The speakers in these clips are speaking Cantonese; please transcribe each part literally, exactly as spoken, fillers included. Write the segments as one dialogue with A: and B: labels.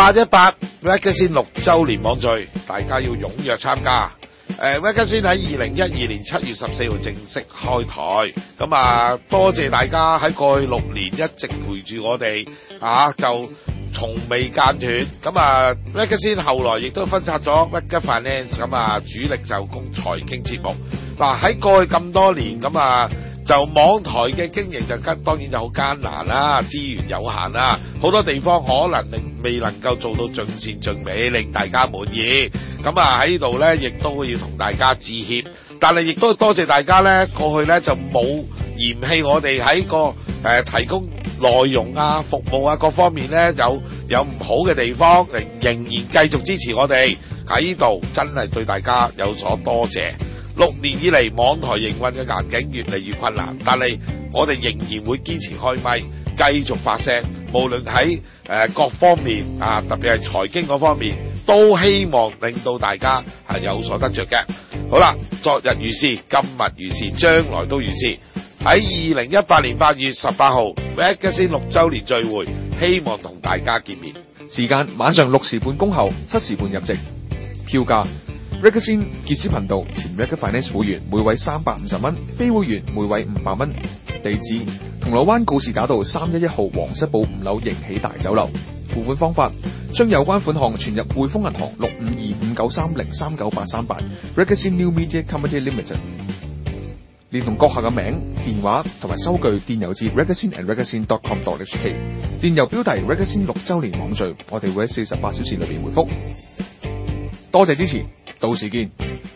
A: 八一八 Magazine 六周年網聚，大家要踴躍參加。誒 Magazine 喺二零一二年七月十四號正式開台，咁啊多謝大家喺過去六年一直陪住我哋啊，就從未間斷。咁啊 Magazine 後來亦都分拆咗 Magazine Finance， 咁啊主力就供財經節目。嗱喺過去咁多年，咁啊就網台嘅經營就跟當然就好艱難啦，資源有限啦，好多地方可能令未能夠做到盡善盡美，令大家滿意。咁啊喺呢度呢，亦都要同大家致歉，但係亦都多謝大家呢，過去呢就冇嫌棄我哋喺個誒、呃、提供內容啊、服務啊各方面呢有有唔好嘅地方，仍仍然繼續支持我哋喺呢度，真係對大家有所多謝。六年以嚟，網台營運嘅環境越嚟越困難，但係我哋仍然會堅持開咪，繼續發聲。無論喺誒、呃、各方面啊，特別係財經嗰方面，都希望令到大家係有所得着嘅。好啦，昨日如是，今日如是，將來都如是。喺二零一八年八月十八號 Magazine 六週年聚會，希望同大家見面。
B: 時間晚上六時半恭候，七時半入席。票價Magazine 傑斯頻道前 Magazine Finance 會員每位三百五十蚊，非會員每位五百蚊。地址：銅鑼灣告士打道三一一號皇室堡五樓迎喜大酒樓。付款方法：將有關款項存入匯豐銀行六五二五九三零三九八三八 Magazine New Media Company Limited， 連同閣下嘅名、電話同埋收據電郵至 magazine and magazine dot com dot h k， 電郵標題 Magazine 六週年網聚，我哋會喺四十八小時裏邊回覆。多謝支持，到時見。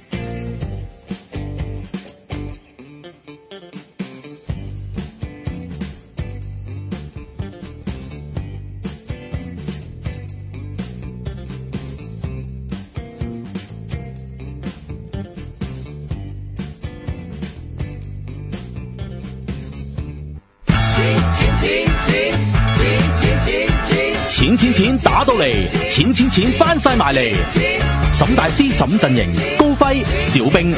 C: 錢錢錢打到嚟，錢錢錢翻晒埋嚟。沈大師沈陣營，高輝小兵。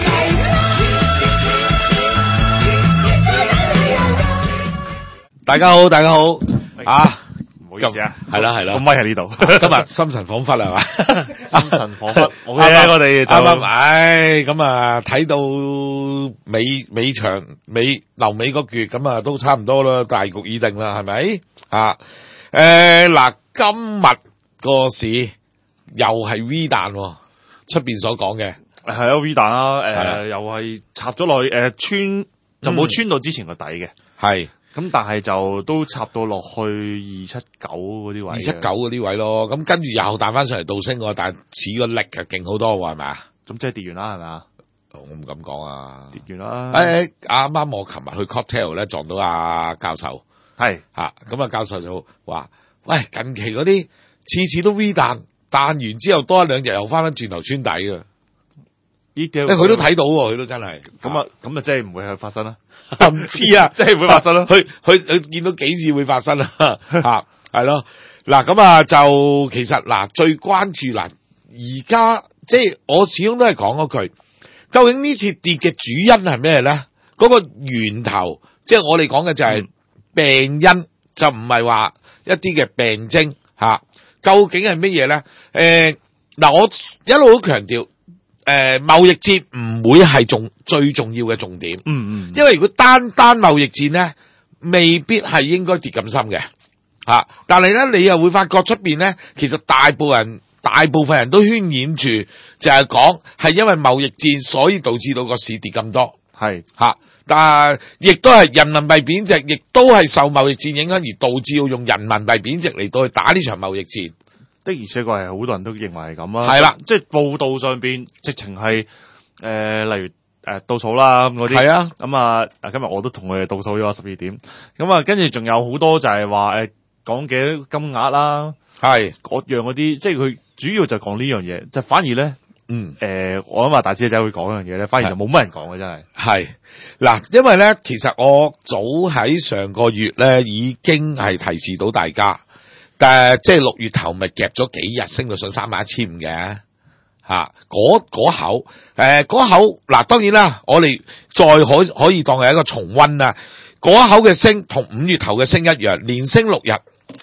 A: 大家好，大家好啊！
D: 唔好意思啊，
A: 係啦係啦，
D: 個咪喺呢度。
A: 今日心神恍惚係嘛？
D: 心神恍惚，我嘅我哋就
A: 啱啱唉，咁啊睇到尾尾場尾留尾嗰橛，咁啊都差唔多啦，大局已定啦，係咪啊？誒嗱、呃，今日個市又係 V 彈，出邊所講嘅
D: 係啊 V 彈啦，誒、呃
A: 的
D: 又係插咗落去，誒、呃、穿就冇穿到之前個底嘅，
A: 係
D: 咁、嗯、但係就都插到落去二七九嗰啲位，
A: 二七九嗰啲位咯，咁跟住又彈翻上嚟倒升喎，但係似個力係勁好多喎，係咪啊？
D: 咁即係跌完啦，係咪啊？
A: 我唔敢講啊，
D: 跌完啦。
A: 誒啱啱我琴日去 cocktail 咧撞到阿教授。
D: 係
A: 吓，咁啊教授就話：喂，近期嗰啲次次都 V 彈，彈完之後多一兩日又翻翻轉頭穿底㗎。
D: 呢啲
A: 佢都睇到喎，佢都真係。
D: 咁啊，咁啊，即係唔會係發生啦。
A: 唔知啊，
D: 即係唔會發生咯。
A: 佢佢佢見到幾次會發生啊？吓，係咯。嗱，咁啊就其實嗱最關注嗱，而家即係我始終都係講嗰句，究竟呢次跌嘅主因係咩咧？嗰個源頭，即係我哋講嘅就係、是。嗯病因就唔係話一啲嘅病徵吓、啊，究竟係乜嘢咧？誒、呃，嗱，我一路都強調，誒、呃，貿易戰唔會係重最重要嘅重點，
D: 嗯嗯，
A: 因為如果單單貿易戰咧，未必係應該跌咁深嘅吓、啊，但係咧，你又會發覺出邊咧，其實大部分人大部分人都渲染住，就係講係因為貿易戰，所以導致到個市跌咁多，係吓。啊但係亦都係人民幣貶值，亦都係受貿易戰影響而導致要用人民幣貶值嚟到去打呢場貿易戰。
D: 的而且確係好多人都認為係咁啊。
A: 係啦，
D: 即係報道上邊直情係誒，例如誒倒數啦咁嗰啲。係啊，咁啊，今日我都同佢哋倒數咗十二點。咁啊，跟住仲有好多就係話誒講幾多金額啦，係各樣嗰啲，即係佢主要就講呢樣嘢，就反而咧。嗯，誒、呃，我諗話大師仔會講一樣嘢咧，反而就冇乜人講嘅，真係。係嗱，因為咧，其實我早喺上個月咧已經係提示到大家，但係即係六月頭咪夾咗幾日升到上三萬一千五嘅，吓嗰嗰口，誒、呃、嗰口嗱，當然啦，我哋再可可以當係一個重溫啦，嗰口嘅升同五月頭嘅升一樣，連升六日，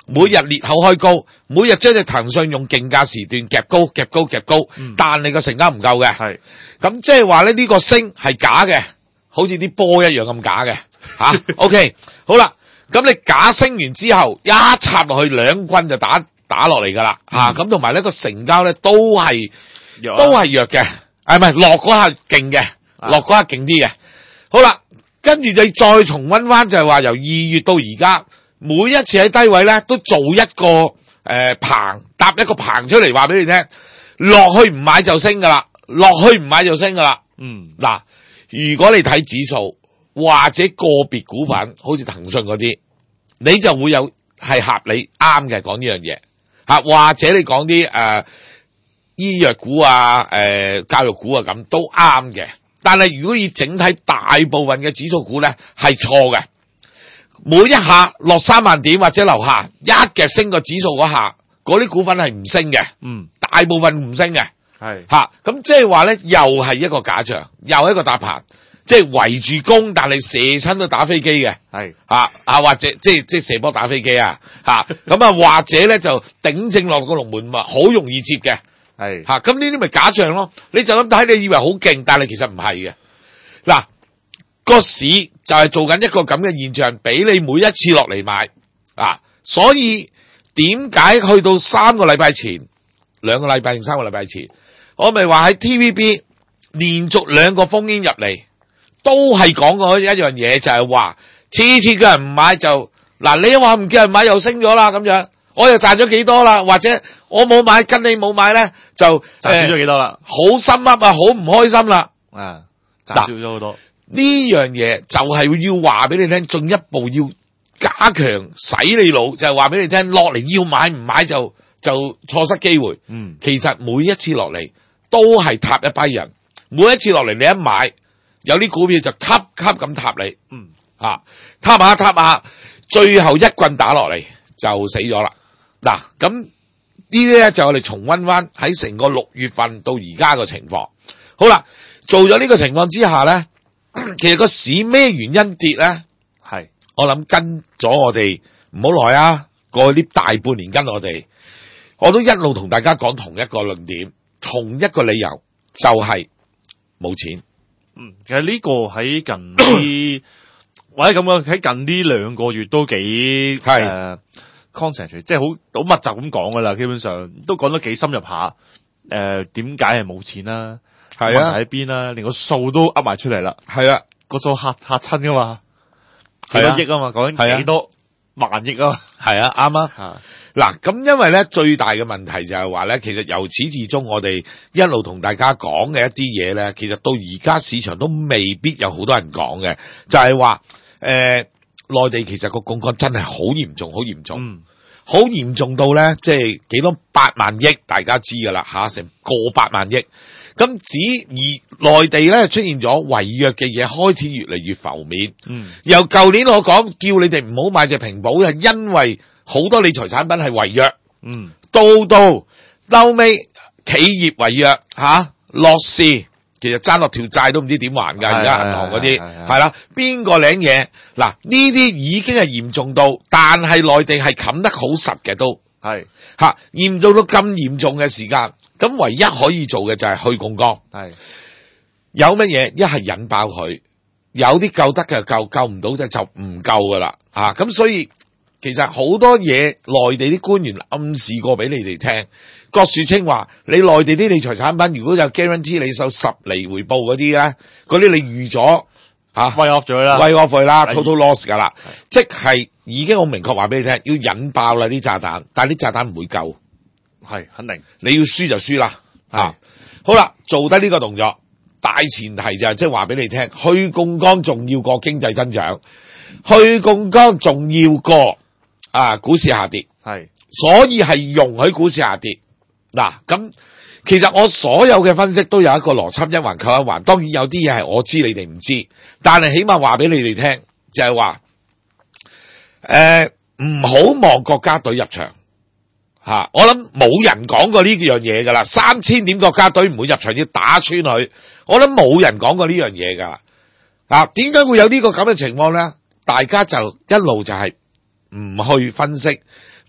A: 每日裂口開高，每日將隻騰訊用競價時段夾高夾高夾高，
D: 嗯
A: 但你個成交唔夠嘅，
D: 係
A: 咁即係話咧呢個升係假嘅，好似啲波一樣咁假嘅吓。OK， 好啦，咁你假升完之後一插落去兩棍就打打落嚟噶啦吓，咁同埋呢個成交咧都係
D: 弱啊
A: 都係弱嘅，誒唔係落嗰下勁嘅，落嗰下勁啲嘅。好啦，跟住你再重溫翻就係話由二月到而家，每一次喺低位咧都做一個誒、呃、棚，搭一個棚出嚟話俾你聽，落去唔買就升噶啦，落去唔買就升噶啦。
D: 嗯
A: 嗱，如果你睇指數或者個別股份，好似騰訊嗰啲，你就會有係合理啱嘅講呢樣嘢吓，或者你講啲誒醫藥股啊、誒、呃、教育股啊咁都啱嘅。但係如果以整體大部分嘅指數股咧係錯嘅，每一下落三萬點或者樓下一夾升個指數嗰下，嗰啲股份係唔升嘅，
D: 嗯
A: 大部分唔升嘅。
D: 係
A: 吓，咁即係話咧，又係一個假象，又係一個搭棚，即係圍住攻，但係射親都打飛機嘅，
D: 係
A: 吓啊或者即係即係射波打飛機啊，吓咁啊或者咧就頂正落個龍門嘛，好容易接嘅，
D: 係
A: 吓咁呢啲咪假象咯？你就咁睇，你以為好勁，但係其實唔係嘅。嗱，個市就係做緊一個咁嘅現象，俾你每一次落嚟買啊，所以點解去到三個禮拜前，兩個禮拜定三個禮拜前？我咪話喺 T V B 連續兩個烽煙入嚟，都係講過一樣嘢，就係話次次叫人唔買就嗱，你話唔叫人買又升咗啦咁樣，我又賺咗幾多啦，或者我冇買跟你冇買咧就
D: 賺少咗幾多啦？
A: 好心噏啊，好唔開心啦。
D: 啊，賺少咗好多。
A: 呢樣嘢就係要話俾你聽，進一步要加強洗你腦，就係話俾你聽，落嚟要買唔買就就錯失機會。
D: 嗯，
A: 其實每一次落嚟都係踏一班人，每一次落嚟你一買，有啲股票就級級咁踏你，
D: 嗯，
A: 啊，踏下踏下，最後一棍打落嚟就死咗啦。嗱，咁呢啲咧就我哋重溫翻喺成個六月份到而家個情況。好啦，做咗呢個情況之下咧，其實個市咩原因跌咧？
D: 係
A: 我諗跟咗我哋唔好耐啊，過去呢大半年跟我哋，我都一路同大家講同一個論點，同一個理由，就係冇錢。
D: 嗯，其實呢個喺近呢或者咁講喺近呢兩個月都幾
A: 係
D: 誒 concentrate，即係好好密集咁講噶啦，基本上都講得幾深入下。誒，點解係冇錢啦？
A: 係啊，
D: 問題喺邊啦？連個數都噏埋出嚟啦。
A: 係啊，
D: 個數嚇嚇親噶嘛，幾
A: 係啊
D: 多億啊嘛，講緊幾多萬億啊？
A: 係啊，啱啊。
D: 嚇
A: 嗱，咁因為咧最大嘅問題就係話咧，其實由始至終我哋一路同大家講嘅一啲嘢咧，其實到而家市場都未必有好多人講嘅，就係話誒內地其實個槓桿真係好嚴重，好嚴重。
D: 嗯。
A: 好嚴重到咧，即係幾多八萬億，大家知噶啦吓，成個八萬億。咁只而內地咧出現咗違約嘅嘢，開始越嚟越浮面。
D: 嗯。
A: 由舊年我講叫你哋唔好買隻平保，係因為好多理財產品係違約。
D: 嗯。
A: 到到嬲尾企業違約吓，樂視其實爭落條債都唔知點還㗎，而家銀行嗰啲係啦，邊個領嘢？嗱，呢啲已經係嚴重到，但係內地係冚得好實嘅都
D: 係
A: 吓，嚴重到咁嚴重嘅時間，咁唯一可以做嘅就係去槓桿。
D: 係
A: 有乜嘢？一係引爆佢，有啲救得嘅救，救唔到就就唔救噶啦啊！咁所以其實好多嘢內地啲官員暗示過俾你哋聽。郭樹清話：你內地啲理財產品如果有 guarantee 你收十厘回報嗰啲咧，嗰啲你預咗嚇
D: 威 off 咗啦，
A: 威 off 佢啦 ，total loss 噶啦，即係已經好明確話俾你聽，要引爆啦啲炸彈，但係啲炸彈唔會救，
D: 係肯定
A: 你要輸就輸啦啊！好啦，做得呢個動作，大前提就係即係話俾你聽，去槓桿重要過經濟增長，去槓桿重要過啊股市下跌，
D: 係
A: 所以係容許股市下跌。嗱，咁其實我所有嘅分析都有一個邏輯，一環扣一環。當然有啲嘢係我知你哋唔知，但係起碼話俾你哋聽，就係話，誒唔好望國家隊入場吓、啊。我諗冇人講過呢樣嘢噶啦，三千點國家隊唔會入場要打穿佢。我諗冇人講過呢樣嘢噶。啊，點解會有呢個咁嘅情況咧？大家就一路就係唔去分析。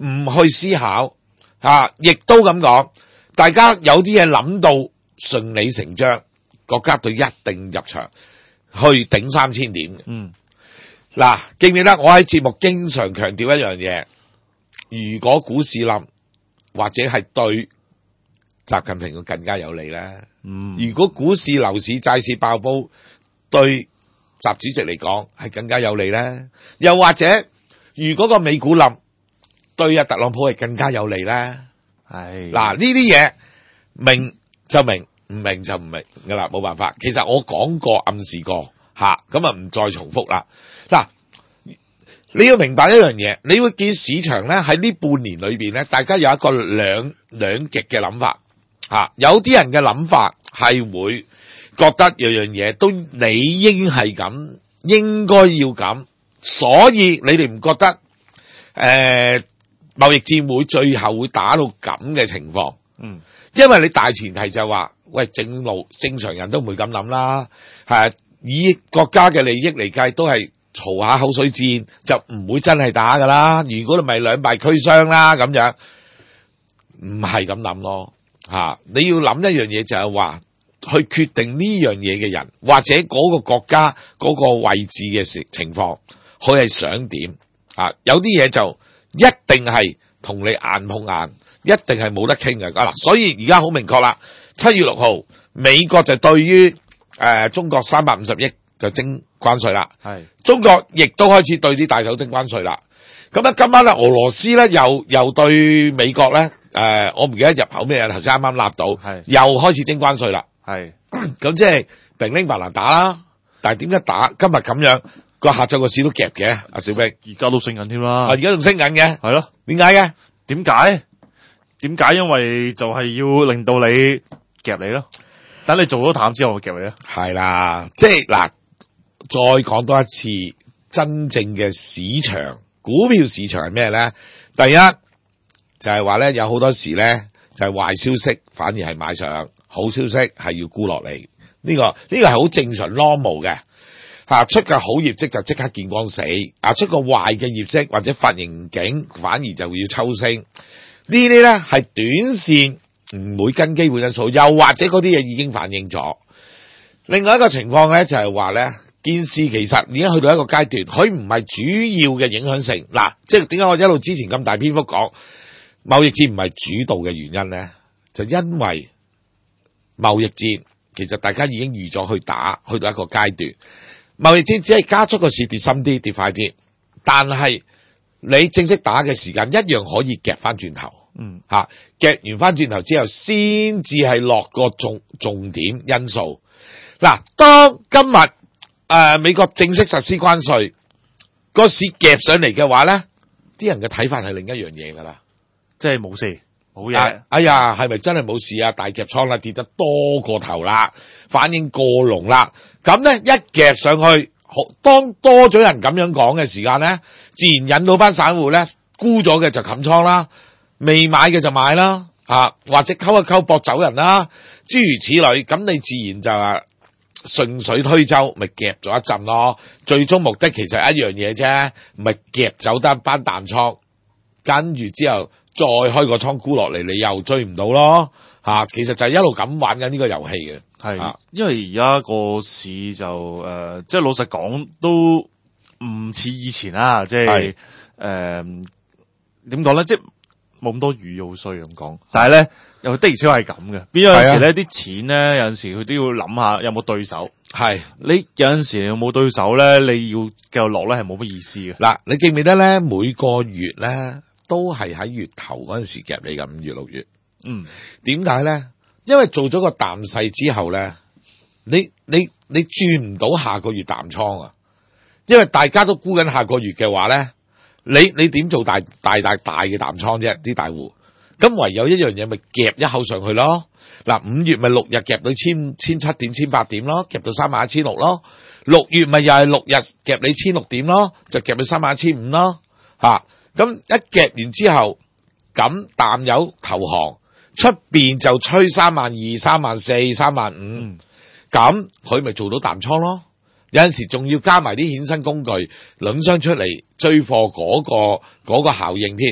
A: 唔去思考啊，亦都咁講，大家有啲嘢諗到順理成章，國家隊一定入場去頂三千點。
D: 嗯，
A: 嗱，記唔記得我喺節目經常強調一樣嘢？如果股市冧，或者係對習近平會更加有利咧。
D: 嗯，
A: 如果股市、樓市、債市爆煲，對習主席嚟講係更加有利咧。又或者，如果個美股冧，對阿特朗普係更加有利咧。
D: 係
A: 嗱，呢啲嘢明就明，唔明就唔明噶啦，冇辦法。其實我講過、暗示過吓，咁啊唔再重複啦。嗱，你要明白一樣嘢，你會見市場咧喺呢半年裏邊咧，大家有一個兩兩極嘅諗法吓。有啲人嘅諗法係會覺得樣樣嘢都理應係咁，應該要咁，所以你哋唔覺得誒貿易戰會最後會打到咁嘅情況？
D: 嗯，
A: 因為你大前提就係話，喂，正路正常人都唔會咁諗啦，係以國家嘅利益嚟計，都係嘈下口水戰，就唔會真係打噶啦。如果你咪兩敗俱傷啦，咁樣唔係咁諗咯，吓，你要諗一樣嘢就係話，去決定呢樣嘢嘅人，或者嗰個國家嗰個位置嘅情情況，佢係想點啊？有啲嘢就一定係同你硬碰硬。一定係冇得傾嘅嗱，所以而家好明確啦。七月六號，美國就對於誒、呃、中國三百五十億就徵關稅啦。係，中國亦都開始對啲大手徵關稅啦。咁啊，今晚咧，俄羅斯咧又又對美國咧誒、呃，我唔記得入口咩啊，頭先啱啱立到，係又開始徵關稅啦。係，咁即係平拎白蘭打啦。但係點解打今日咁樣個下晝個市都夾嘅？阿小兵，
D: 而家都升緊添啦。
A: 啊，而家仲升緊嘅。係咯，點解嘅？
D: 點解？點解？因為就係要令到你夾你咯，等你做咗淡之後，我夾你咯。係啦，
A: 即係嗱，再講多一次，真正嘅市場，股票市場係咩咧？第一就係話咧，有好多時咧就係、是、壞消息反而係買上，好消息係要沽落嚟。呢、這個呢、這個係好正常 normal 嘅吓，出個好業績就即刻見光死，啊出個壞嘅業績或者發盈警反而就要抽升。呢啲咧係短線唔會跟基本因素，又或者嗰啲嘢已經反映咗。另外一個情況咧就係話咧，件事其實已經去到一個階段，佢唔係主要嘅影響性。嗱，即係點解我一路之前咁大篇幅講貿易戰唔係主導嘅原因咧？就因為貿易戰其實大家已經預咗去打，去到一個階段，貿易戰只係加速個市跌深啲、跌快啲，但係你正式打嘅時間一樣可以夾翻轉頭，嗯，吓夾完翻轉頭之後，先至係落個重重點因素。嗱，當今日誒、呃、美國正式實施關稅，個市夾上嚟嘅話咧，啲人嘅睇法係另一樣嘢噶啦，即係冇事冇嘢。哎呀，係咪真係冇事啊？大夾倉啦，跌得多過頭啦，反應過濃啦，咁咧一夾上去。當多咗人咁樣講嘅時間咧，自然引到班散戶咧沽咗嘅就冚倉啦，未買嘅就買啦，啊或者溝一溝搏走人啦，諸如此類，咁你自然就話順水推舟，咪夾咗一陣咯。最終目的其實係一樣嘢啫，咪夾走得班淡倉，跟住之後再開個倉沽落嚟，你又追唔到咯，啊其實就係一路咁玩緊呢個遊戲嘅。係、啊，因為而家個市就誒、呃，即係老實講都唔似以前啦，即係誒點講咧，即係冇咁多魚好衰咁講。但係咧，又的而且確係咁嘅。邊有陣時咧，啲錢咧有陣時佢都要諗下有冇對手。係，你有陣時有冇對手咧，你要繼續落咧係冇乜意思嘅。嗱，你記唔記得咧？每個月咧都係喺月頭嗰陣時夾你嘅五月六月。嗯，點解咧？因為做咗個淡勢之後咧，你你你轉唔到下個月淡倉啊！因為大家都沽緊下個月嘅話咧，你你點做大大大大嘅淡倉啫？啲大戶，咁唯有一樣嘢咪夾一口上去咯。嗱，五月咪六日夾到千千七點、千八點咯，夾到三萬一千六咯。六月咪又係六日夾你千六點咯，就夾到三萬一千五咯。吓，咁一夾完之後，咁淡友投降。出邊就吹三萬二、三萬四、三萬五，咁佢咪做到淡倉咯？有陣時仲要加埋啲衍生工具，輪商出嚟追貨嗰個嗰個效應添。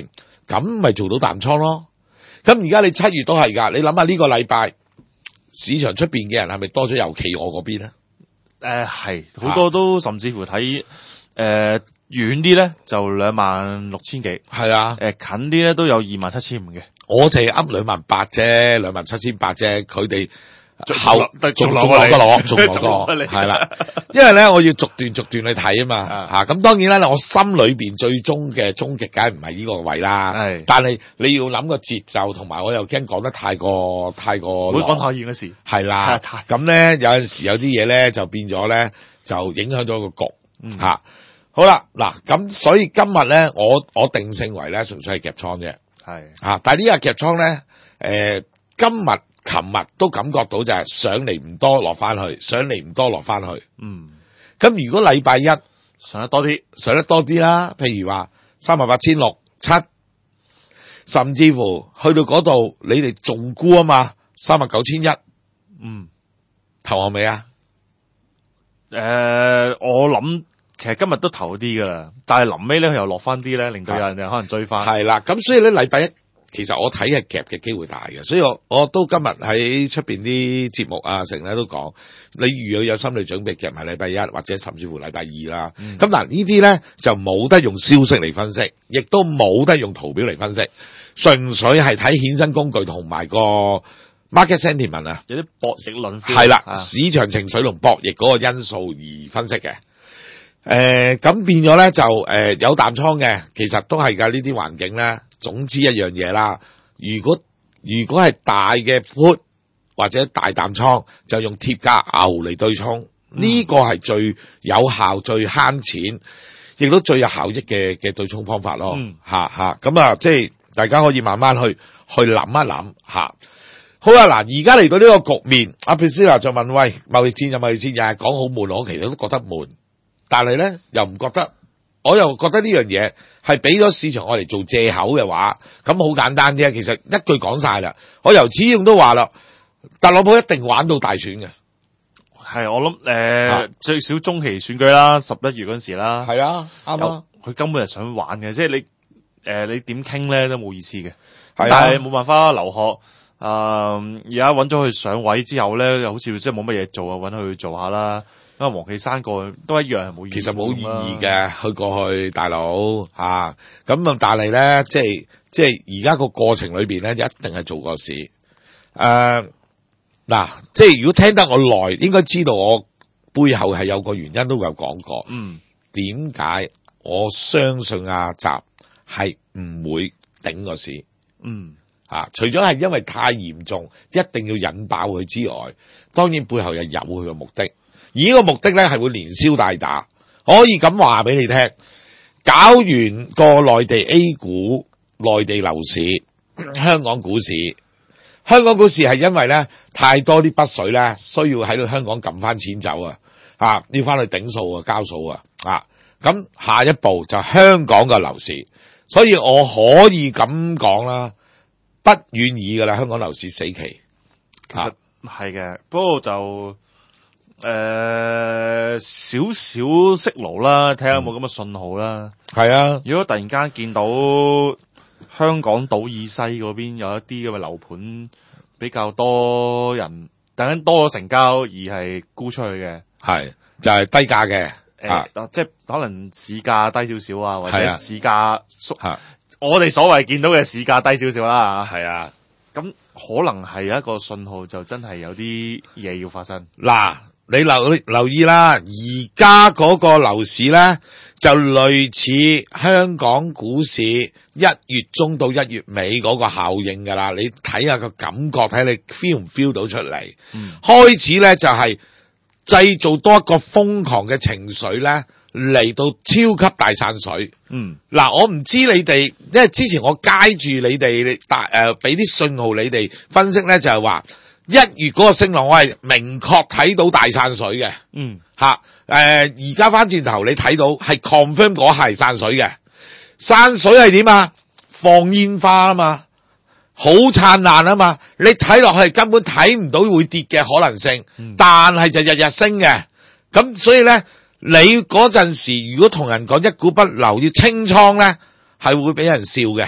A: 咁咪做到淡倉咯。咁而家你七月都係㗎，你諗下呢個禮拜市場出邊嘅人係咪多咗遊企鵝嗰邊咧？
D: 誒係好多都甚至乎睇誒遠啲咧就兩萬六千幾，
A: 係啊，
D: 誒近啲咧都有二萬七千五嘅。
A: 我就係噏兩萬八啫，兩萬七千八啫，佢哋後
D: 仲
A: 仲
D: 落過你
A: 仲落得落，仲落
D: 仲
A: 過
D: 落過你
A: 係啦。因為咧，我要逐段逐段去睇啊嘛嚇。咁當然啦，我心裏邊最終嘅終極梗係唔係呢個位啦。
D: 係，
A: 但係你要諗個節奏，同埋我又驚講得太過太過。
D: 唔會講太遠嘅事。
A: 係啦，咁咧有陣時有啲嘢咧就變咗咧，就影響咗個局嚇。
D: 嗯
A: 好啦，嗱咁所以今日咧，我我定性為咧純粹係夾倉啫。
D: 係
A: 啊，但係呢日夾倉咧，誒、呃，今日、琴日都感覺到就係上嚟唔多，落翻去，上嚟唔多，落翻去。
D: 嗯，
A: 咁如果禮拜一
D: 上得多啲，
A: 上得多啲啦，譬如話三萬八千六七，甚至乎去到嗰度，你哋仲沽啊嘛，三萬九千一，
D: 嗯，
A: 投我未啊？
D: 誒、呃，我諗其實今日都投啲噶啦，但係臨尾咧佢又落翻啲咧，令到有人哋可能追翻。
A: 係啦，咁所以咧禮拜一其實我睇係夾嘅機會大嘅，所以我我都今日喺出邊啲節目啊成日都講，你如果有心理準備夾埋禮拜一或者甚至乎禮拜二啦，咁嗱、嗯、呢啲咧就冇得用消息嚟分析，亦都冇得用圖表嚟分析，純粹係睇衍生工具同埋個 market sentiment 啊，
D: 有啲博弈論
A: 係啦，
D: 啊、
A: 市場情緒同博弈嗰個因素而分析嘅。誒，咁、呃、變咗咧就誒、呃、有淡倉嘅，其實都係噶呢啲環境咧。總之一樣嘢啦，如果如果係大嘅 put 或者大淡倉，就用貼價牛嚟對沖，呢、嗯、個係最有效、最慳錢，亦都最有效益嘅嘅對沖方法咯。吓吓、嗯，咁啊，即係大家可以慢慢去去諗一諗吓。好啦，嗱，而家嚟到呢個局面，阿 Priscilla 就問：喂，貿易戰有貿易戰，又係講好悶，我其實都覺得悶。但係咧，又唔覺得，我又覺得呢樣嘢係俾咗市場我嚟做借口嘅話，咁好簡單啫。其實一句講晒啦，我由始終都話啦，特朗普一定玩到大選嘅。
D: 係，我諗誒、呃啊、最少中期選舉啦，十一月嗰陣時啦。
A: 係啊，啱啊。
D: 佢根本係想玩嘅，即係你誒、呃、你點傾咧都冇意思嘅。
A: 係啊。
D: 但係冇辦法，劉鶴誒而家揾咗佢上位之後咧，又好似即係冇乜嘢做啊，揾佢去做下啦。因為黃岐山過去都一樣係冇意義，
A: 其實冇意義嘅，去過去大佬吓，咁啊，但係咧，即係即係而家個過程裏邊咧，一定係做過事。誒、呃，嗱，即係如果聽得我耐，應該知道我背後係有個原因，都有講過。嗯，點解我相信阿習係唔會頂個市？嗯，啊，除咗係因為太嚴重，一定要引爆佢之外，當然背後又有佢嘅目的。而呢個目的咧係會連消帶打，可以咁話俾你聽。搞完個內地 A 股、內地樓市、香港股市，香港股市係因為咧太多啲北水咧需要喺度香港撳翻錢走啊，啊要翻去頂數啊、交數啊，啊咁下一步就香港嘅樓市，所以我可以咁講啦，不願意噶啦，香港樓市死期。
D: 其實係嘅，不過就。誒、呃，少少息路啦，睇下有冇咁嘅信號啦。係、嗯、啊，如果突然間見到香港島以西嗰邊有一啲咁嘅樓盤比較多人，突然間多咗成交而係沽出去嘅，係就係、是、低價嘅。誒、啊呃，即係可能市價低少少啊，或者市價縮。啊、我哋所謂見到嘅市價低少少啦。係啊，咁可能係一個信號，就真係有啲嘢要發生。嗱。你留留意啦，而家嗰個樓市咧就類似香港股市一月中到一月尾嗰個效應㗎啦。你睇下個感覺，睇你 feel 唔 feel 到出嚟。嗯、開始咧就係、是、製造多一個瘋狂嘅情緒咧，嚟到超級大散水。嗯，嗱，我唔知你哋，因為之前我街住你哋大誒俾啲信號你哋分析咧，就係話。一月嗰個升浪，我係明確睇到大散水嘅。嗯，吓，誒，而家翻轉頭你睇到係 confirm 嗰係散水嘅。散水係點啊？放煙花啊嘛，好燦爛啊嘛。你睇落去根本睇唔到會跌嘅可能性，嗯、但係就日日升嘅。咁所以咧，你嗰陣時如果同人講一股不留要清倉咧，係會俾人笑嘅。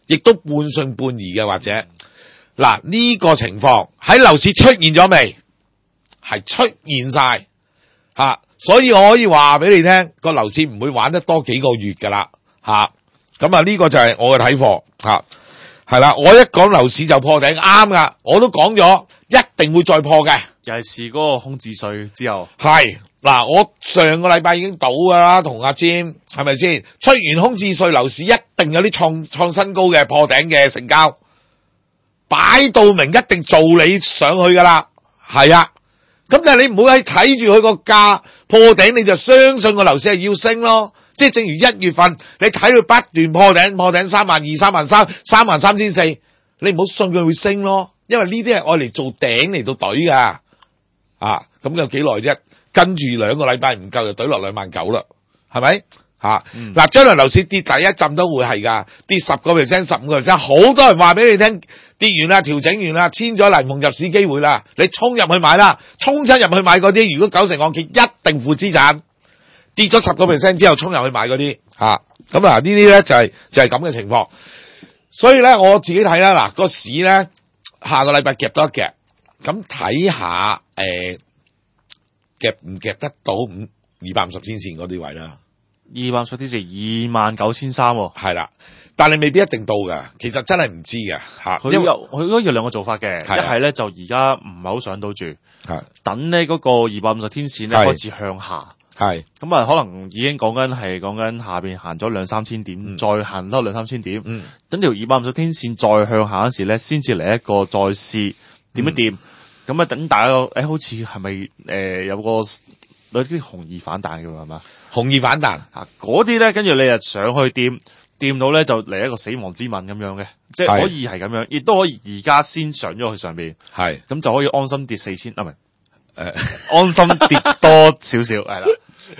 A: 亦都半信半疑嘅，或者嗱呢個情況喺樓市出現咗未？係出現晒吓，所以我可以話俾你聽，個樓市唔會玩得多幾個月噶啦吓。咁啊呢個就係我嘅睇法吓，係啦，我一講樓市就破頂啱噶，我都講咗一定會再破嘅。
D: 尤其是嗰個空置稅之後，
A: 係嗱，我上個禮拜已經賭噶啦，同阿占係咪先？出完空置稅，樓市一定有啲創創新高嘅破頂嘅成交，擺到明一定做你上去噶啦，係啊。咁但係你唔好喺睇住佢個價破頂，你就相信個樓市係要升咯。即係正如一月份，你睇佢不斷破頂，破頂三萬二、三萬三、三萬三千四，你唔好信佢會升咯。因為呢啲係愛嚟做頂嚟到懟噶。啊，咁有幾耐啫？跟住兩個禮拜唔夠就懟落兩萬九啦，係咪？吓，嗱，將來樓市跌第一陣都會係噶，跌十個 percent、十五個 percent， 好多人話俾你聽，跌完啦，調整完啦，簽咗嚟逢入市機會啦，你衝入去買啦，衝親入去買嗰啲，如果九成按揭一定負資產，跌咗十個 percent 之後衝入去買嗰啲，吓、啊，咁啊呢啲咧就係、是、就係咁嘅情況，所以咧我自己睇啦，嗱、個市咧下個禮拜夾多一夾，咁睇下誒夾唔夾得到五二百五十天線嗰啲位啦。
D: 二百五十天線二萬九千三，
A: 係啦，但係未必一定到㗎，其實真係唔知㗎吓。
D: 佢有佢都有兩個做法嘅，一係咧就而家唔係好上到住，等呢嗰個二百五十天線咧開始向下，係咁啊，可能已經講緊係講緊下邊行咗兩三千點，嗯、再行多兩三千點，嗯、等條二百五十天線再向下嗰時咧，先至嚟一個再試點一掂，咁啊、嗯、等大家誒、欸、好似係咪誒有個有啲紅意反彈嘅係嘛？
A: 紅意反彈
D: 啊，嗰啲咧，跟住你就上去掂掂到咧，就嚟一個死亡之吻咁樣嘅，即係可以係咁樣，亦都可以而家先上咗去上邊，係咁就可以安心跌四千啊，唔係誒，安心跌多少少係啦。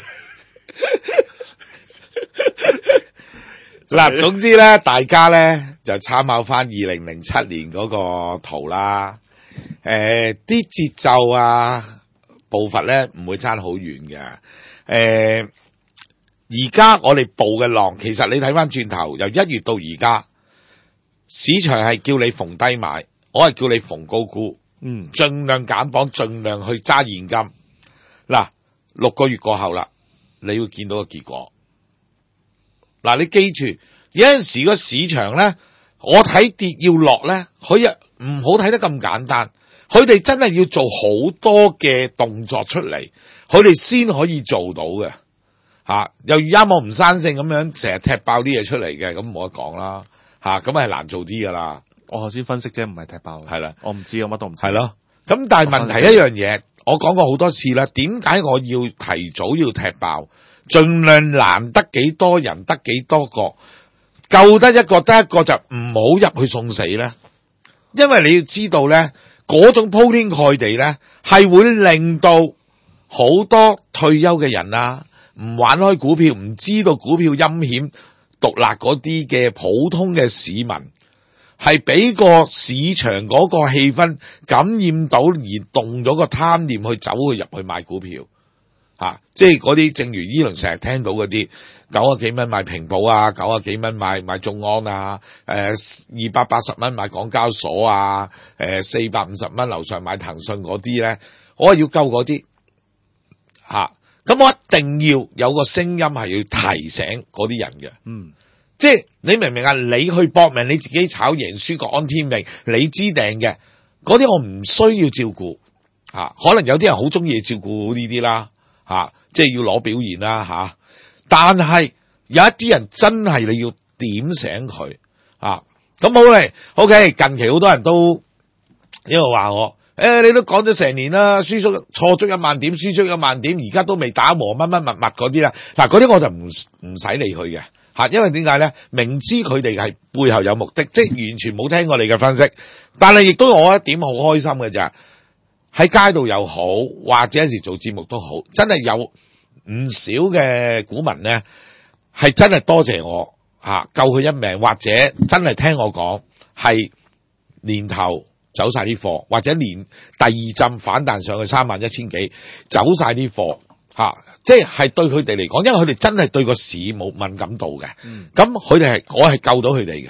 A: 嗱，總之咧，大家咧就參考翻二零零七年嗰個圖啦，誒、呃，啲節奏啊步伐咧唔會差好遠嘅，誒、呃。而家我哋報嘅浪，其實你睇翻轉頭，由一月到而家，市場係叫你逢低買，我係叫你逢高沽，嗯，盡量減磅，盡量去揸現金。嗱，六個月過後啦，你會見到個結果。嗱，你記住，有陣時個市場咧，我睇跌要落咧，佢又唔好睇得咁簡單，佢哋真係要做好多嘅動作出嚟，佢哋先可以做到嘅。吓、啊，又而家我唔生性咁樣，成日踢爆啲嘢出嚟嘅，咁冇得講啦。吓、啊，咁係難做啲噶啦。
D: 我頭先分析啫，唔係踢爆。係啦，我唔知，我乜都唔知。
A: 係咯，咁但係問題一樣嘢，我講過好多次啦。點解我要提早要踢爆？盡量難得幾多人，得幾多個，救得一個得一個就唔好入去送死咧。因為你要知道咧，嗰種鋪天蓋地咧，係會令到好多退休嘅人啊，唔玩開股票，唔知道股票陰險毒辣嗰啲嘅普通嘅市民，係俾個市場嗰個氣氛感染到而動咗個貪念去走去入去買股票，吓、啊，即係嗰啲正如呢輪成日聽到嗰啲九啊幾蚊買平保啊，九啊幾蚊買買眾安啊，誒二百八十蚊買港交所啊，誒四百五十蚊樓上買騰訊嗰啲咧，我係要救嗰啲吓。啊咁我一定要有個聲音係要提醒嗰啲人嘅，嗯，即係你明唔明啊？你去搏命，你自己炒贏輸個安天命，你知定嘅嗰啲我唔需要照顧吓、啊，可能有啲人好中意照顧呢啲啦吓，即係要攞表現啦吓、啊，但係有一啲人真係你要點醒佢啊，咁好咧 ，OK， 近期好多人都因為話我。誒、欸，你都講咗成年啦，輸出錯足一萬點，輸出一萬點，而家都未打和乜乜物物嗰啲啦。嗱，嗰啲我就唔唔使理佢嘅吓，因為點解咧？明知佢哋係背後有目的，即係完全冇聽過你嘅分析。但係亦都我一點好開心嘅咋，喺街度又好，或者有時做節目都好，真係有唔少嘅股民咧，係真係多謝我吓，救佢一命，或者真係聽我講係年頭。走晒啲貨，或者連第二陣反彈上去三萬一千幾，走晒啲貨吓，即係對佢哋嚟講，因為佢哋真係對個市冇敏感度嘅，咁佢哋係我係救到佢哋嘅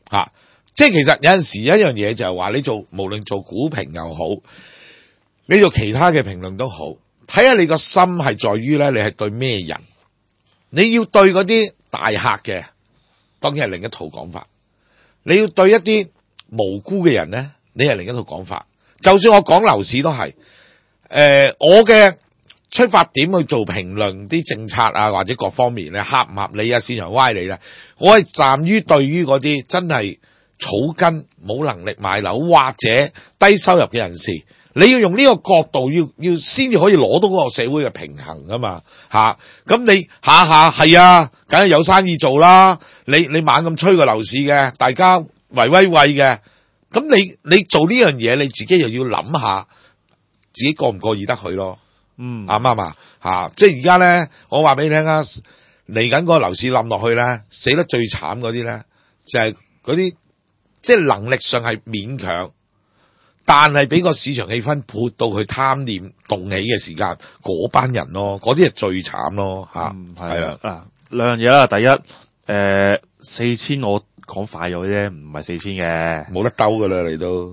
A: 吓、啊，即係其實有陣時有一樣嘢就係話你做無論做股評又好，你做其他嘅評論都好，睇下你個心係在於咧，你係對咩人？你要對嗰啲大客嘅，當然係另一套講法；你要對一啲無辜嘅人咧，你係另一套講法。就算我講樓市都係，誒、呃，我嘅出發點去做評論啲政策啊，或者各方面咧合唔合理啊，市場歪理咧，我係站於對於嗰啲真係草根冇能力買樓或者低收入嘅人士。你要用呢個角度，要要先至可以攞到嗰個社會嘅平衡噶嘛吓，咁、啊、你下下係啊，梗係有生意做啦。你你猛咁吹個樓市嘅，大家圍威喂嘅，咁你你做呢樣嘢，你自己又要諗下自己過唔過意得去咯。
D: 嗯，
A: 啱唔啱啊？吓，即係而家咧，我話俾你聽啊，嚟緊個樓市冧落去咧，死得最慘嗰啲咧，就係嗰啲即係能力上係勉強。但係俾個市場氣氛潑到佢貪念動起嘅時間，嗰班人咯，嗰啲係最慘咯吓。
D: 嗯，係啊，啊兩樣嘢啦，第一，誒、呃、四千我講快咗啫，唔係四千嘅，
A: 冇得兜噶啦，你都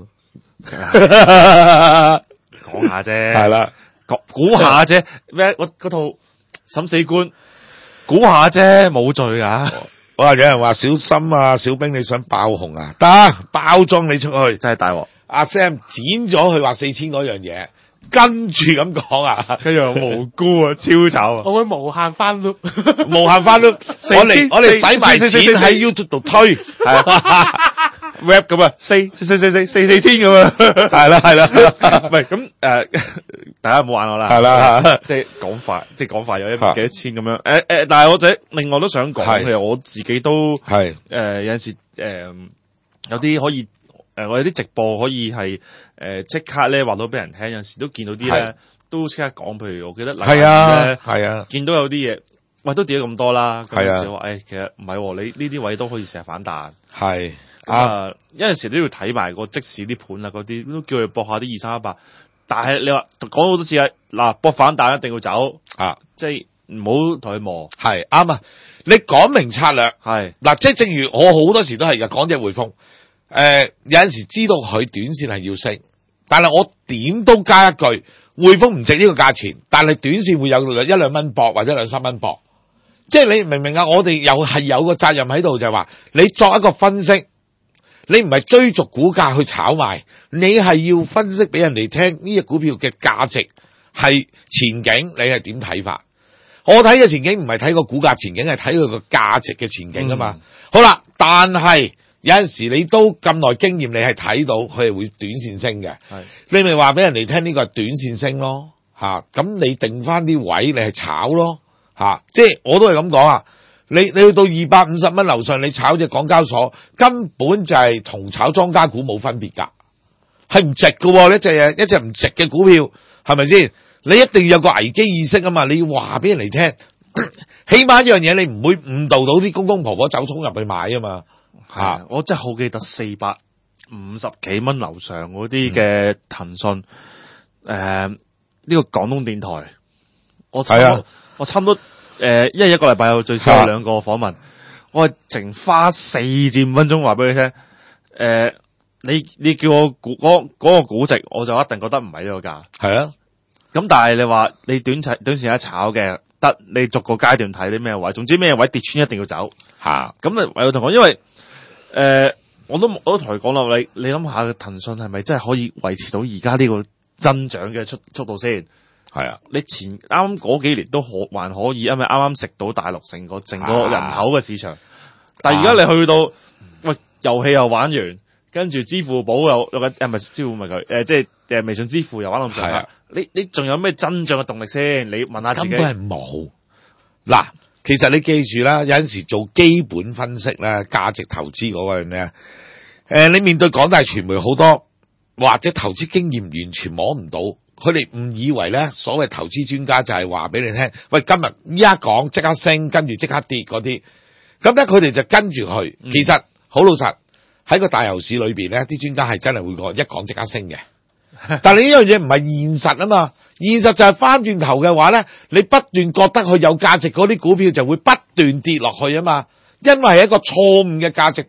D: 講下啫，
A: 係啦，
D: 估下啫，咩？我嗰套審死官，估下啫，冇罪噶。
A: 哇！有人話小心啊，小兵你想爆紅啊？得，包裝你出去，
D: 真係大鑊。
A: 阿 Sam 剪咗佢話四千嗰樣嘢，跟住咁講啊，
D: 跟住無辜啊，超醜啊！
E: 我會無限翻 loop，
A: 無限翻 loop，我哋我哋使埋錢喺 YouTube 度推，係啊
D: rap 咁啊，四四四四四四四千咁啊，
A: 係啦係啦，
D: 唔係咁誒，大家唔好玩我啦，
A: 係啦，
D: 即係講快，即係講快咗一幾多千咁樣，誒誒，但係我仔另外都想講，其實我自己都
A: 係
D: 誒有陣時誒有啲可以。誒、呃，我有啲直播可以係誒即刻咧話到俾人聽，有陣時都見到啲咧都即刻講，譬如我記得禮拜二咧，係啊，見到有啲嘢，喂都跌咗咁多啦，咁有時話誒，其實唔係，你呢啲位都可以成日反彈，
A: 係
D: 啊，有陣時都要睇埋個即時啲盤啊，嗰啲都叫佢搏下啲二三一八，但係你話講好多次啊，嗱搏反彈一定要走啊，即係唔好同佢磨，
A: 係啱啊，你講明策略
D: 係
A: 嗱，即係正如我好多時都係嘅，講隻匯豐。誒、呃，有陣時知道佢短線係要升，但係我點都加一句，匯豐唔值呢個價錢，但係短線會有一兩蚊搏或者兩三蚊搏，即係你明唔明啊？我哋又係有個責任喺度，就係話你作一個分析，你唔係追逐股價去炒賣，你係要分析俾人哋聽呢隻股票嘅價值係前景，你係點睇法？我睇嘅前景唔係睇個股價前景，係睇佢個價值嘅前景啊嘛。嗯、好啦，但係。有陣時你都咁耐經驗，你係睇到佢係會短線升嘅。係你咪話俾人哋聽呢個係短線升咯，吓、啊、咁你定翻啲位，你係炒咯，吓、啊、即係我都係咁講啊。你你去到二百五十蚊樓上，你炒隻港交所，根本就係同炒莊家股冇分別噶，係唔值噶。呢隻嘢一隻唔值嘅股票，係咪先？你一定要有個危機意識啊嘛，你要話俾人哋聽，起碼一樣嘢，你唔會誤導到啲公公婆婆走衝入去買啊嘛。
D: 係、啊，我真係好記得四百五十幾蚊樓上嗰啲嘅騰訊，誒、嗯，呢、呃這個廣東電台，我差啊，我差唔多，誒、呃，因為一個禮拜有最少有兩個訪問，啊、我係淨花四至五分鐘話俾你聽，誒、呃，你你叫我估嗰嗰個估值，我就一定覺得唔係呢個價，係啊，咁但係你話你短期短時間炒嘅，得你逐個階段睇啲咩位，總之咩位跌穿一定要走，吓、啊，咁你唯有同我，因為。誒、呃，我都我都同佢講啦，你你諗下，騰訊係咪真係可以維持到而家呢個增長嘅速速度先？係啊，你前啱啱嗰幾年都可還可以，因為啱啱食到大陸成個成個人口嘅市場，啊、但係而家你去到，喂，遊戲又玩完，跟住支付寶又又誒唔係支付咪佢誒，即係誒微信支付又玩到咁上下，你你仲有咩增長嘅動力先？你問下自己。根本係冇嗱。其實你記住啦，有陣時做基本分析咧，價值投資嗰個咧，誒、呃，你面對廣大傳媒好多或者投資經驗完全摸唔到，佢哋誤以為咧所謂投資專家就係話俾你聽，喂，今日依家講即刻升，跟住即刻跌嗰啲，咁咧佢哋就跟住去。其實好老實喺個大牛市裏邊咧，啲專家係真係會講一講即刻升嘅。但係呢樣嘢唔係現實啊嘛，現實就係翻轉頭嘅話咧，你不斷覺得佢有價值嗰啲股票就會不斷跌落去啊嘛，因為係一個錯誤嘅價值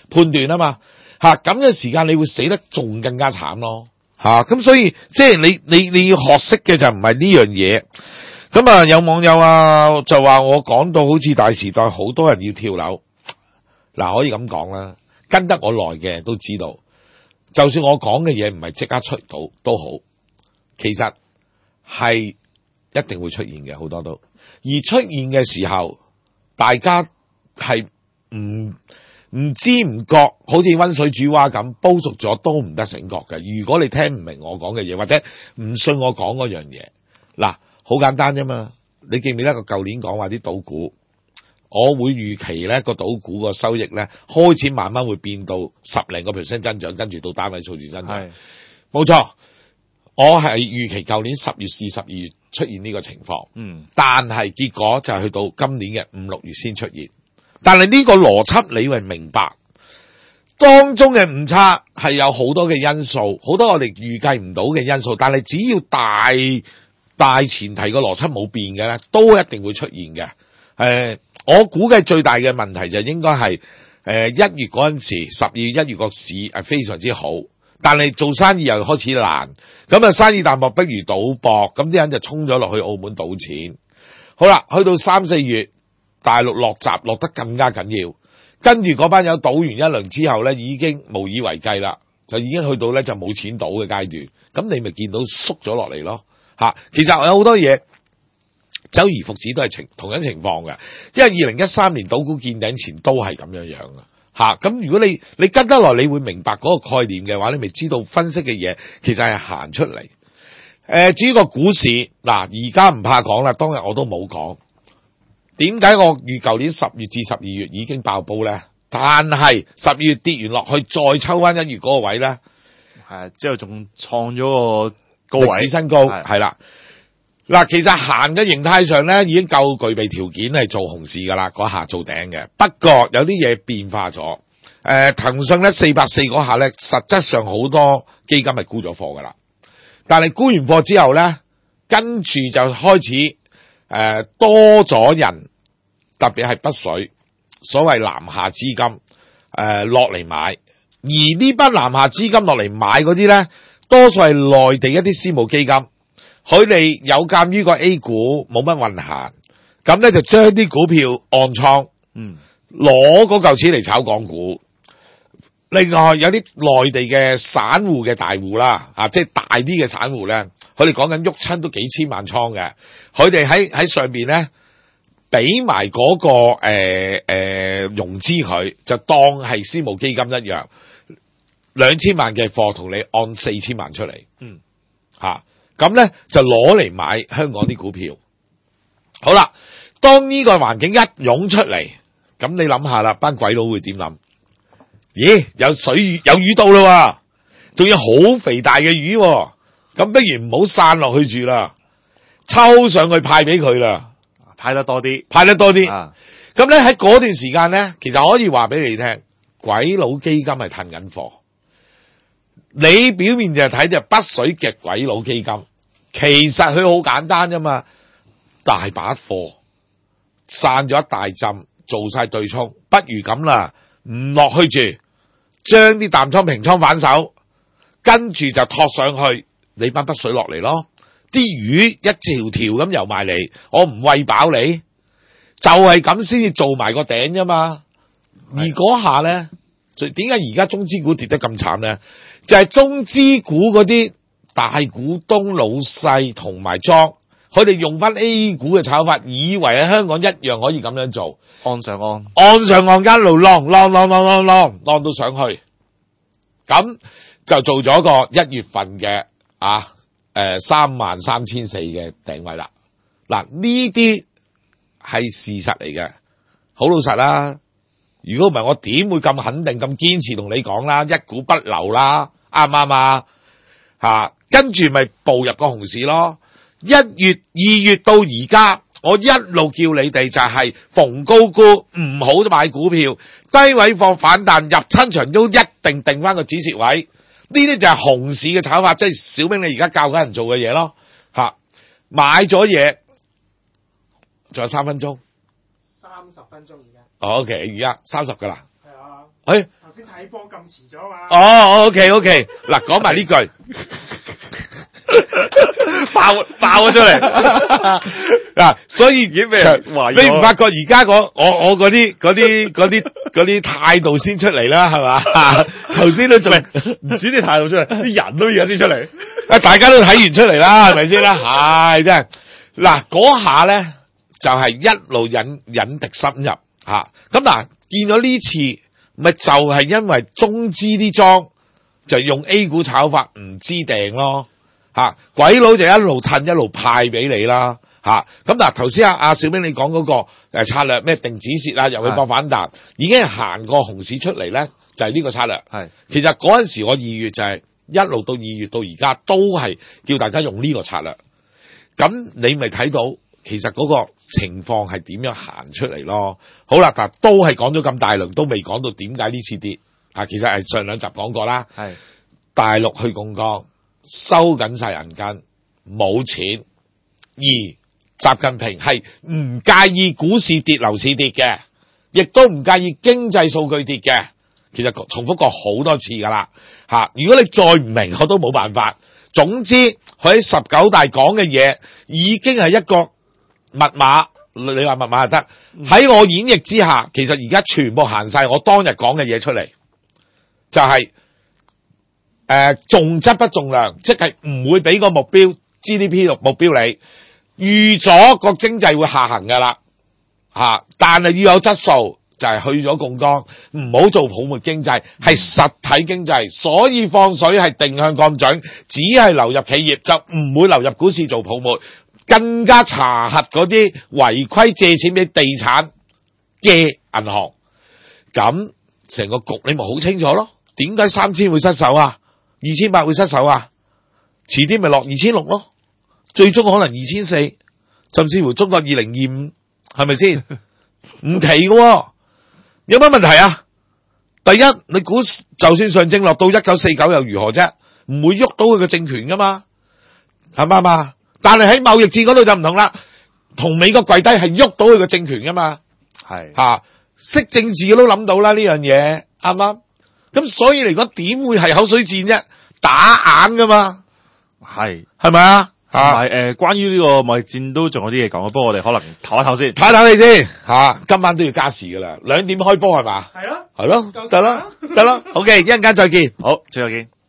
A: 判斷啊嘛，吓咁嘅時間你會死得仲更加慘咯，吓、啊、咁所以即係你你你要學識嘅就唔係呢樣嘢。咁啊有網友啊就話我講到好似大時代好多人要跳樓，嗱、啊、可以咁講啦，跟得我耐嘅都知道，就算我講嘅嘢唔係即刻出到都好，其實係一定會出現嘅，好多都，而出現嘅時候大家係唔唔知唔覺，好似溫水煮蛙咁，煲熟咗都唔得醒覺嘅。如果你聽唔明我講嘅嘢，或者唔信我講嗰樣嘢，嗱，好簡單啫嘛。你記唔記得個舊年講話啲賭股，我會預期咧個賭股個收益咧開始慢慢會變到十零個 percent 增長，跟住到單位數字增長。係，冇錯。我係預期舊年十月至十二月出現呢個情況，嗯，但係結果就係去到今年嘅五六月先出現。但係呢個邏輯你會明白，當中嘅誤差係有好多嘅因素，好多我哋預計唔到嘅因素。但係只要大大前提個邏輯冇變嘅咧，都一定會出現嘅。誒、呃，我估計最大嘅問題就應該係誒一月嗰陣時，十二月一月個市係非常之好，但係做生意又開始難，咁啊生意淡薄不如賭博，咁啲人就衝咗落去澳門賭錢。好啦，去到三四月。大陸落閘落得更加緊要，跟住嗰班友賭完一輪之後咧，已經無以為繼啦，就已經去到咧就冇錢賭嘅階段。咁你咪見到縮咗落嚟咯吓。其實有好多嘢周而復始都係情同樣情況嘅，因為二零一三年賭股見頂前都係咁樣樣嘅吓。咁如果你你跟得落，你會明白嗰個概念嘅話，你咪知道分析嘅嘢其實係行出嚟。誒、呃，至於個股市嗱，而家唔怕講啦，當日我都冇講。點解我預舊年十月至十二月已經爆煲咧？但係十二月跌完落去，再抽翻一月嗰個位咧，
D: 係之後仲創咗個高位
A: 歷史新高，係啦。嗱，其實行嘅形態上咧，已經夠具備條件係做熊市噶啦，嗰下做頂嘅。不過有啲嘢變化咗。誒、呃，騰訊咧四百四嗰下咧，實質上好多基金係沽咗貨噶啦。但係沽完貨之後咧，跟住就開始誒、呃、多咗人。特別係北水，所謂南下資金誒落嚟買，而呢班南下資金落嚟買嗰啲咧，多數係內地一啲私募基金，佢哋有鑒於個 A 股冇乜運行，咁咧就將啲股票按倉，嗯，攞嗰嚿錢嚟炒港股。另外有啲內地嘅散戶嘅大戶啦，啊，即係大啲嘅散戶咧，佢哋講緊喐親都幾千萬倉嘅，佢哋喺喺上邊咧。俾埋嗰個誒誒、呃呃、融資佢，就當係私募基金一樣，兩千萬嘅貨同你按四千萬出嚟，嗯，吓咁咧就攞嚟買香港啲股票。好啦，當呢個環境一湧出嚟，咁你諗下啦，班鬼佬會點諗？咦，有水魚有魚到啦，仲有好肥大嘅魚，咁不如唔好散落去住啦，抽上去派俾佢啦。
D: 派得多啲，
A: 派得多啲。咁咧喺嗰段時間咧，其實可以話俾你聽，鬼佬基金係褪緊貨。你表面就睇就北水嘅鬼佬基金，其實佢好簡單啫嘛，大把貨散咗一大浸，做晒對沖，不如咁啦，唔落去住，將啲淡倉平倉反手，跟住就托上去，你班北水落嚟咯。啲魚一條條咁游埋嚟，我唔餵飽你，就係咁先至做埋個頂啫嘛。而嗰下咧，點解而家中資股跌得咁慘咧？就係、是、中資股嗰啲大股東老細同埋莊，佢哋用翻 A 股嘅炒法，以為喺香港一樣可以咁樣做，
D: 按上按，
A: 按上按一路浪浪浪浪浪浪浪到上去，咁就做咗個一月份嘅啊。誒，三萬三千四嘅頂位啦，嗱呢啲係事實嚟嘅，好老實啦。如果唔係，我點會咁肯定、咁堅持同你講啦？一股不留啦，啱唔啱啊？吓，跟住咪步入個熊市咯。一月、二月到而家，我一路叫你哋就係逢高沽，唔好買股票，低位放反彈，入親場都一定定翻個止蝕位。呢啲就係熊市嘅炒法，即係小兵你而家教緊人做嘅嘢咯，吓，買咗嘢，仲有三分鐘，
E: 三十分鐘而家。
A: 哦 ，OK，而家三十噶啦。
E: 係啊。
A: 誒，
E: 頭先睇波咁遲咗嘛？
A: 哦，OK OK，嗱，講埋呢句。
D: 爆爆咗出嚟
A: 嗱，所以
D: 已經俾人懷疑咗
A: 你唔發覺而家嗰我我嗰啲嗰啲嗰啲嗰啲態度先出嚟啦，係嘛？頭先都仲
D: 唔止啲態度出嚟，啲人都而家先出嚟。
A: 啊，大家都睇完出嚟啦，係咪先啦？係真係嗱，嗰下咧就係、是、一路引引敵深入吓。咁、啊、嗱，見咗呢次咪就係因為中資啲莊就用 A 股炒法唔知訂咯。吓、啊，鬼佬就一路褪一路派俾你啦，吓、啊，咁嗱，頭先阿阿小兵你講嗰、那個誒、呃、策略咩定止蝕啊，又去搏反彈，已經係行過熊市出嚟咧，就係、是、呢個策略。係，其實嗰陣時我二月就係、是、一路到二月到而家都係叫大家用呢個策略，咁你咪睇到其實嗰個情況係點樣行出嚟咯。好啦，但都係講咗咁大輪，都未講到點解呢次跌啊，其實係上兩集講過啦。係，大陸去槓桿。收緊晒銀根，冇錢。而習近平係唔介意股市跌、樓市跌嘅，亦都唔介意經濟數據跌嘅。其實重複過好多次噶啦，吓！如果你再唔明，我都冇辦法。總之，佢喺十九大講嘅嘢已經係一個密碼，你話密碼就得。喺我演繹之下，其實而家全部行晒我當日講嘅嘢出嚟，就係、是。誒、呃，重質不重量，即係唔會俾個目標 G D P 目標你預咗個經濟會下行噶啦，吓、啊，但係要有質素，就係、是、去咗槓桿，唔好做泡沫經濟，係實體經濟，所以放水係定向降準，只係流入企業，就唔會流入股市做泡沫，更加查核嗰啲違規借錢俾地產嘅銀行，咁成個局你咪好清楚咯？點解三千會失手啊？二千八會失手啊，遲啲咪落二千六咯，最終可能二千四，甚至乎中國二零二五，係咪先？唔奇嘅，有乜問題啊？第一，你估就算上證落到一九四九又如何啫？唔會喐到佢嘅政權噶嘛，係嘛嘛？但係喺貿易戰嗰度就唔同啦，同美國跪低係喐到佢嘅政權噶嘛，係吓，識政治都諗到啦呢樣嘢，啱唔啱？咁所以嚟講，點會係口水戰啫？打硬噶嘛，係係咪啊？同埋誒，關於呢個貿易戰都仲有啲嘢講，不過我哋可能唞一唞先，唞一唞你先吓、啊，今晚都要加時噶啦，兩點開波係嘛？係咯，係咯，得啦，得啦，OK，一陣間再見，好，再見。